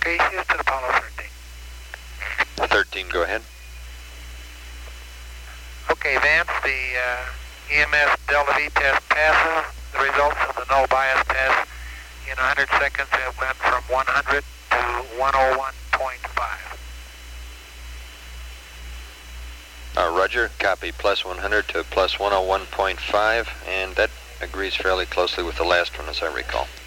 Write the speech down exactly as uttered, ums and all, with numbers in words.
Okay, Houston, Apollo thirteen. thirteen, go ahead. Okay, Vance, the uh, E M S Delta V test passes. The results of the null bias test in one hundred seconds have went from one hundred to one oh one point five. Uh, Roger, copy, plus one hundred to plus one oh one point five, and that agrees fairly closely with the last one, as I recall.